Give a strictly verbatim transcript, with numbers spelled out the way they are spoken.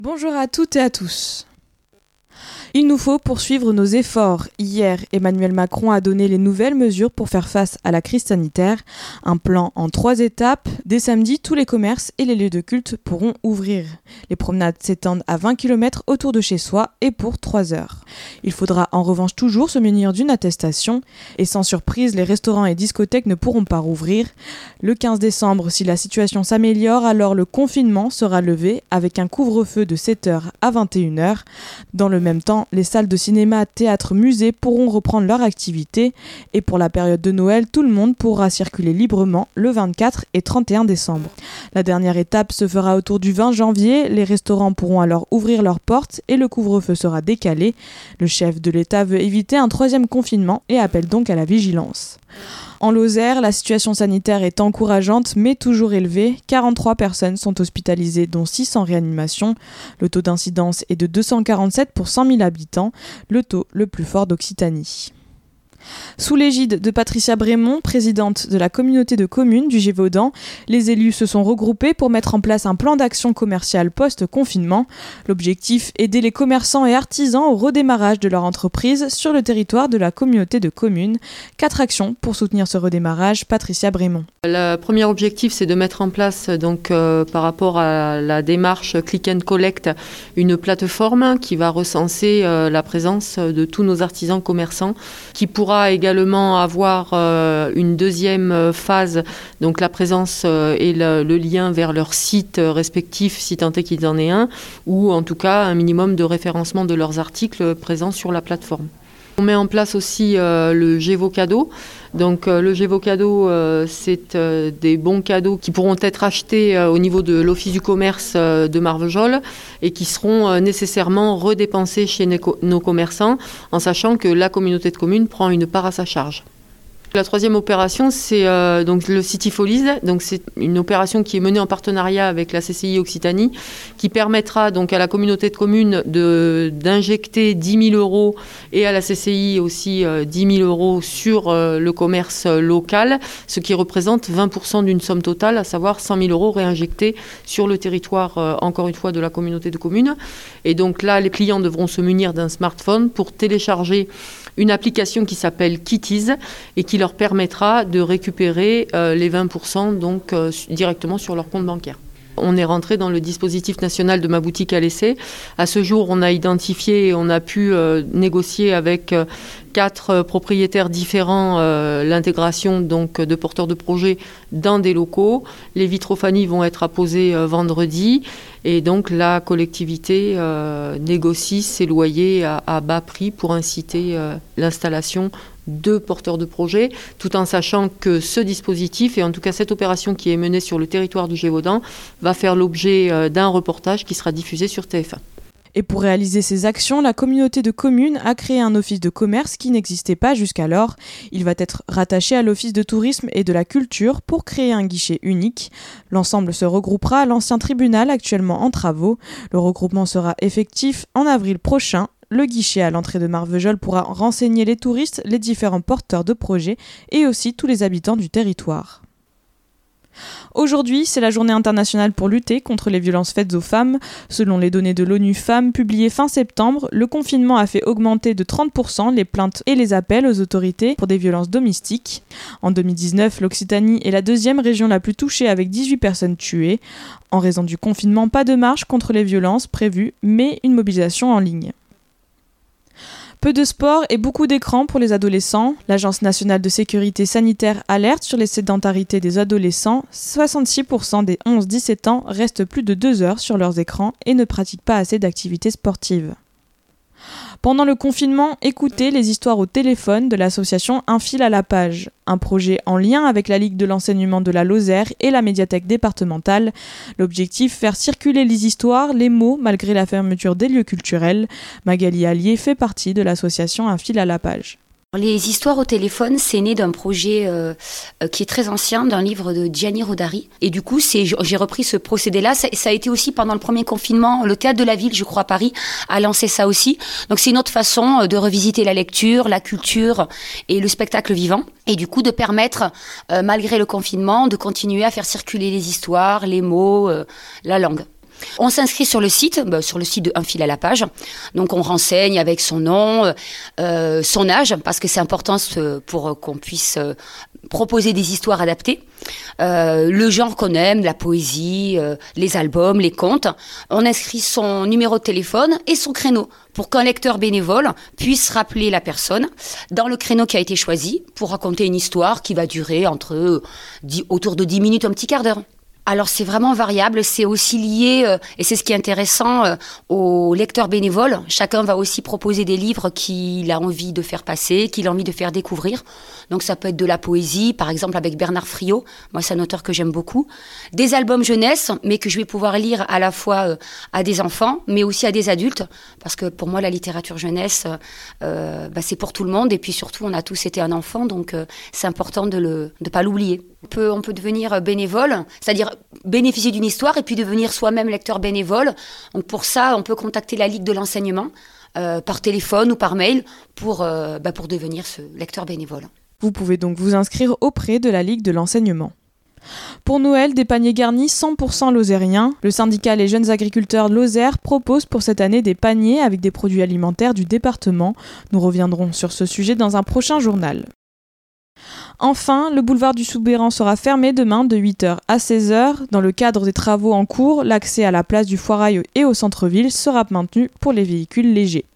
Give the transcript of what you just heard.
Bonjour à toutes et à tous. Il nous faut poursuivre nos efforts. Hier, Emmanuel Macron a donné les nouvelles mesures pour faire face à la crise sanitaire. Un plan en trois étapes. Dès samedi, tous les commerces et les lieux de culte pourront ouvrir. Les promenades s'étendent à vingt kilomètres autour de chez soi et pour trois heures. Il faudra en revanche toujours se munir d'une attestation. Et sans surprise, les restaurants et discothèques ne pourront pas rouvrir. Le quinze décembre, si la situation s'améliore, alors le confinement sera levé avec un couvre-feu de sept heures à vingt et une heures. Dans le même temps, les salles de cinéma, théâtre, musées pourront reprendre leur activité. Et pour la période de Noël, tout le monde pourra circuler librement le vingt-quatre et trente et un décembre. La dernière étape se fera autour du vingt janvier. Les restaurants pourront alors ouvrir leurs portes et le couvre-feu sera décalé. Le chef de l'État veut éviter un troisième confinement et appelle donc à la vigilance. En Lozère, la situation sanitaire est encourageante mais toujours élevée. quarante-trois personnes sont hospitalisées, dont six en réanimation. Le taux d'incidence est de deux cent quarante-sept pour cent mille habitants, le taux le plus fort d'Occitanie. Sous l'égide de Patricia Brémond, présidente de la communauté de communes du Gévaudan, les élus se sont regroupés pour mettre en place un plan d'action commercial post-confinement. L'objectif, aider les commerçants et artisans au redémarrage de leur entreprise sur le territoire de la communauté de communes. Quatre actions pour soutenir ce redémarrage. Patricia Brémond. Le premier objectif, c'est de mettre en place, donc, euh, par rapport à la démarche Click and Collect, une plateforme qui va recenser euh, la présence de tous nos artisans commerçants, qui pourra également avoir euh, une deuxième phase, donc la présence euh, et le, le lien vers leur site respectif, si tant est qu'ils en aient un, ou en tout cas un minimum de référencement de leurs articles présents sur la plateforme. On met en place aussi euh, le Gévo Cadeau. Donc euh, le Gévo Cadeau, euh, c'est euh, des bons cadeaux qui pourront être achetés euh, au niveau de l'Office du commerce euh, de Marvejols et qui seront euh, nécessairement redépensés chez nos, nos commerçants, en sachant que la communauté de communes prend une part à sa charge. La troisième opération, c'est euh, donc le Cityfolies. Donc c'est une opération qui est menée en partenariat avec la C C I Occitanie, qui permettra donc à la communauté de communes de, d'injecter dix mille euros et à la C C I aussi euh, dix mille euros sur euh, le commerce local, ce qui représente vingt pour cent d'une somme totale, à savoir cent mille euros réinjectés sur le territoire, euh, encore une fois, de la communauté de communes. Et donc là, les clients devront se munir d'un smartphone pour télécharger une application qui s'appelle Kitties et qui leur permettra de récupérer euh, les vingt pour cent donc, euh, directement sur leur compte bancaire. On est rentré dans le dispositif national de ma boutique à l'essai. À ce jour, on a identifié et on a pu euh, négocier avec euh, quatre euh, propriétaires différents euh, l'intégration donc, de porteurs de projets dans des locaux. Les vitrophanies vont être apposées euh, vendredi et donc la collectivité euh, négocie ses loyers à, à bas prix pour inciter euh, l'installation de porteurs de projets, tout en sachant que ce dispositif, et en tout cas cette opération qui est menée sur le territoire du Gévaudan, va faire l'objet d'un reportage qui sera diffusé sur T F un. Et pour réaliser ces actions, la communauté de communes a créé un office de commerce qui n'existait pas jusqu'alors. Il va être rattaché à l'office de tourisme et de la culture pour créer un guichet unique. L'ensemble se regroupera à l'ancien tribunal actuellement en travaux. Le regroupement sera effectif en avril prochain. Le guichet à l'entrée de Marvejols pourra renseigner les touristes, les différents porteurs de projets et aussi tous les habitants du territoire. Aujourd'hui, c'est la journée internationale pour lutter contre les violences faites aux femmes. Selon les données de l'ONU Femmes publiées fin septembre, le confinement a fait augmenter de trente pour cent les plaintes et les appels aux autorités pour des violences domestiques. En deux mille dix-neuf, l'Occitanie est la deuxième région la plus touchée avec dix-huit personnes tuées. En raison du confinement, pas de marche contre les violences prévues, mais une mobilisation en ligne. Peu de sport et beaucoup d'écrans pour les adolescents. L'Agence nationale de sécurité sanitaire alerte sur les sédentarités des adolescents. soixante-six pour cent des onze à dix-sept ans restent plus de deux heures sur leurs écrans et ne pratiquent pas assez d'activités sportives. Pendant le confinement, écoutez les histoires au téléphone de l'association Un fil à la page, un projet en lien avec la Ligue de l'enseignement de la Lozère et la médiathèque départementale. L'objectif, faire circuler les histoires, les mots, malgré la fermeture des lieux culturels. Magali Allier fait partie de l'association Un fil à la page. Les histoires au téléphone, c'est né d'un projet euh, qui est très ancien, d'un livre de Gianni Rodari. Et du coup, c'est, j'ai repris ce procédé-là. Ça, ça a été aussi pendant le premier confinement. Le Théâtre de la Ville, je crois, à Paris, a lancé ça aussi. Donc c'est une autre façon de revisiter la lecture, la culture et le spectacle vivant. Et du coup, de permettre, euh, malgré le confinement, de continuer à faire circuler les histoires, les mots, euh, la langue. On s'inscrit sur le site, bah, sur le site de Un fil à la page. Donc on renseigne avec son nom, euh, son âge, parce que c'est important pour qu'on puisse euh, proposer des histoires adaptées. Euh, le genre qu'on aime, la poésie, euh, les albums, les contes. On inscrit son numéro de téléphone et son créneau pour qu'un lecteur bénévole puisse rappeler la personne dans le créneau qui a été choisi pour raconter une histoire qui va durer entre dix, autour de dix minutes, un petit quart d'heure. Alors c'est vraiment variable, c'est aussi lié, euh, et c'est ce qui est intéressant, euh, aux lecteurs bénévoles. Chacun va aussi proposer des livres qu'il a envie de faire passer, qu'il a envie de faire découvrir. Donc ça peut être de la poésie, par exemple avec Bernard Friot, moi c'est un auteur que j'aime beaucoup. Des albums jeunesse, mais que je vais pouvoir lire à la fois euh, à des enfants, mais aussi à des adultes, parce que pour moi la littérature jeunesse, euh, bah, c'est pour tout le monde, et puis surtout on a tous été un enfant, donc euh, c'est important de le, de pas l'oublier. On peut, on peut devenir bénévole, c'est-à-dire bénéficier d'une histoire et puis devenir soi-même lecteur bénévole. Donc pour ça, on peut contacter la Ligue de l'enseignement euh, par téléphone ou par mail pour, euh, bah pour devenir ce lecteur bénévole. Vous pouvez donc vous inscrire auprès de la Ligue de l'enseignement. Pour Noël, des paniers garnis cent pour cent lozériens. Le syndicat Les Jeunes Agriculteurs Lozère propose pour cette année des paniers avec des produits alimentaires du département. Nous reviendrons sur ce sujet dans un prochain journal. Enfin, le boulevard du Soubeyran sera fermé demain de huit heures à seize heures. Dans le cadre des travaux en cours, l'accès à la place du Foirail et au centre-ville sera maintenu pour les véhicules légers.